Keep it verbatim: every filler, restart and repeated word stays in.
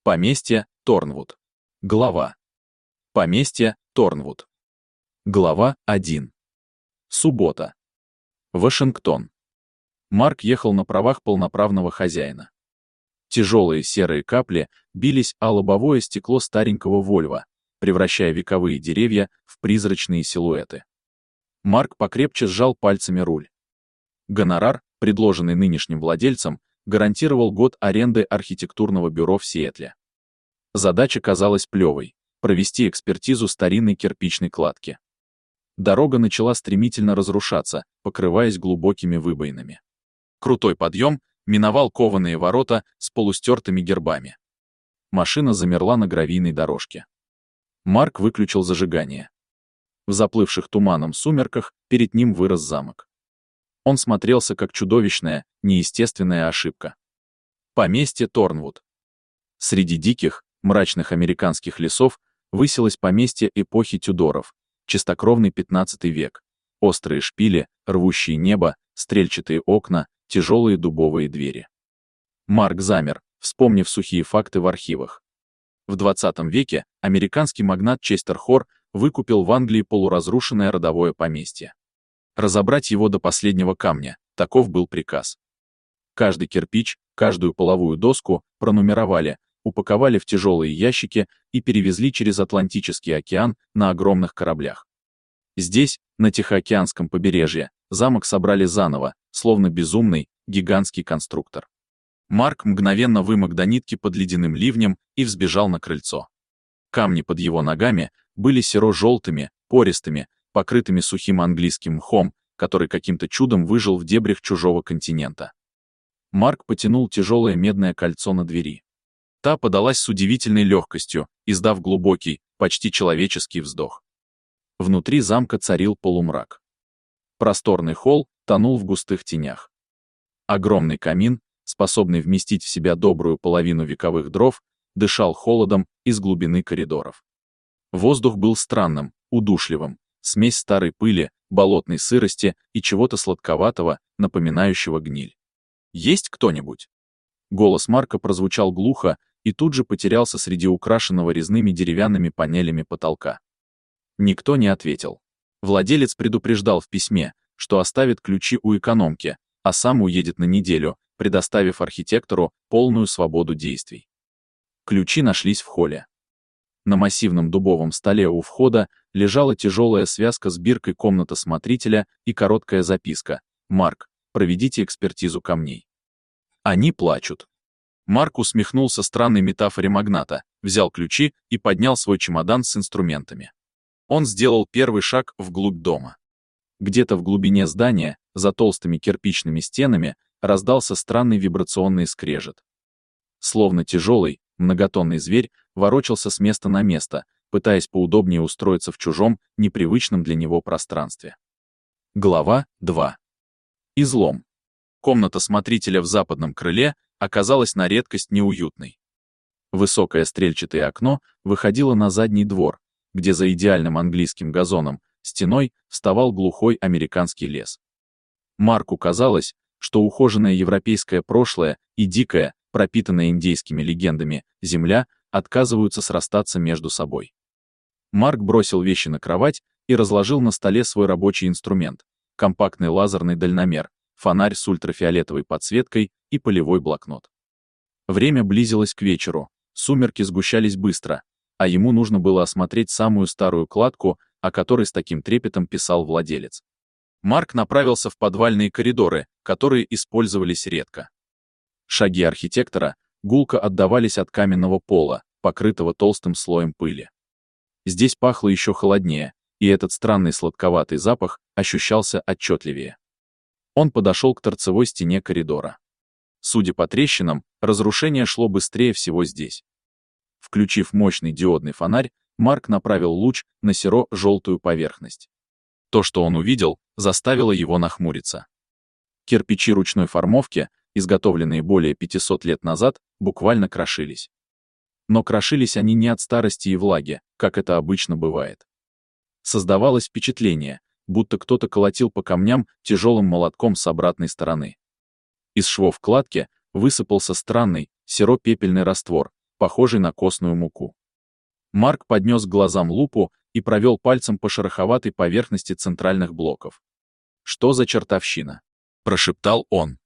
Поместье Торнвуд. Глава. Поместье Торнвуд. Глава один. Суббота. Вашингтон. Марк ехал на правах полноправного хозяина. Тяжелые серые капли бились о лобовое стекло старенького Вольво, превращая вековые деревья в призрачные силуэты. Марк покрепче сжал пальцами руль. Гонорар, предложенный нынешним владельцем, гарантировал год аренды архитектурного бюро в Сиэтле. Задача казалась плевой — провести экспертизу старинной кирпичной кладки. Дорога начала стремительно разрушаться, покрываясь глубокими выбоинами. Крутой подъем миновал кованые ворота с полустертыми гербами. Машина замерла на гравийной дорожке. Марк выключил зажигание. В заплывших туманом сумерках перед ним вырос замок. Он смотрелся как чудовищная, неестественная ошибка. Поместье Торнвуд. Среди диких, мрачных американских лесов высилось поместье эпохи Тюдоров, чистокровный пятнадцатый век, острые шпили, рвущие небо, стрельчатые окна, тяжелые дубовые двери. Марк замер, вспомнив сухие факты в архивах. В двадцатом веке американский магнат Честер Хор выкупил в Англии полуразрушенное родовое поместье. Разобрать его до последнего камня, таков был приказ. Каждый кирпич, каждую половую доску пронумеровали, упаковали в тяжелые ящики и перевезли через Атлантический океан на огромных кораблях. Здесь, на Тихоокеанском побережье, замок собрали заново, словно безумный, гигантский конструктор. Марк мгновенно вымок до нитки под ледяным ливнем и взбежал на крыльцо. Камни под его ногами были серо-желтыми, пористыми, покрытыми сухим английским мхом, который каким-то чудом выжил в дебрях чужого континента. Марк потянул тяжелое медное кольцо на двери. Та подалась с удивительной легкостью, издав глубокий, почти человеческий вздох. Внутри замка царил полумрак. Просторный холл тонул в густых тенях. Огромный камин, способный вместить в себя добрую половину вековых дров, дышал холодом из глубины коридоров. Воздух был странным, удушливым, смесь старой пыли, болотной сырости и чего-то сладковатого, напоминающего гниль. «Есть кто-нибудь?» Голос Марка прозвучал глухо и тут же потерялся среди украшенного резными деревянными панелями потолка. Никто не ответил. Владелец предупреждал в письме, что оставит ключи у экономки, а сам уедет на неделю, предоставив архитектору полную свободу действий. Ключи нашлись в холле. На массивном дубовом столе у входа лежала тяжелая связка с биркой комната смотрителя и короткая записка: «Марк, проведите экспертизу камней». Они плачут. Марк усмехнулся странной метафоре магната, взял ключи и поднял свой чемодан с инструментами. Он сделал первый шаг вглубь дома. Где-то в глубине здания, за толстыми кирпичными стенами, раздался странный вибрационный скрежет. Словно тяжелый, многотонный зверь ворочался с места на место, пытаясь поудобнее устроиться в чужом, непривычном для него пространстве. Глава два. Излом. Комната смотрителя в западном крыле оказалась на редкость неуютной. Высокое стрельчатое окно выходило на задний двор, где за идеальным английским газоном стеной вставал глухой американский лес. Марку казалось, что ухоженное европейское прошлое и дикая, пропитанная индейскими легендами, земля отказываются срастаться между собой. Марк бросил вещи на кровать и разложил на столе свой рабочий инструмент — компактный лазерный дальномер, фонарь с ультрафиолетовой подсветкой и полевой блокнот. Время близилось к вечеру, сумерки сгущались быстро, а ему нужно было осмотреть самую старую кладку, о которой с таким трепетом писал владелец. Марк направился в подвальные коридоры, которые использовались редко. Шаги архитектора гулко отдавались от каменного пола, покрытого толстым слоем пыли. Здесь пахло еще холоднее, и этот странный сладковатый запах ощущался отчетливее. Он подошел к торцевой стене коридора. Судя по трещинам, разрушение шло быстрее всего здесь. Включив мощный диодный фонарь, Марк направил луч на серо-желтую поверхность. То, что он увидел, заставило его нахмуриться. Кирпичи ручной формовки, изготовленные более пятисот лет назад, буквально крошились. Но крошились они не от старости и влаги, как это обычно бывает. Создавалось впечатление, будто кто-то колотил по камням тяжелым молотком с обратной стороны. Из швов кладки высыпался странный, серо-пепельный раствор, похожий на костную муку. Марк поднес к глазам лупу и провел пальцем по шероховатой поверхности центральных блоков. «Что за чертовщина?» — прошептал он.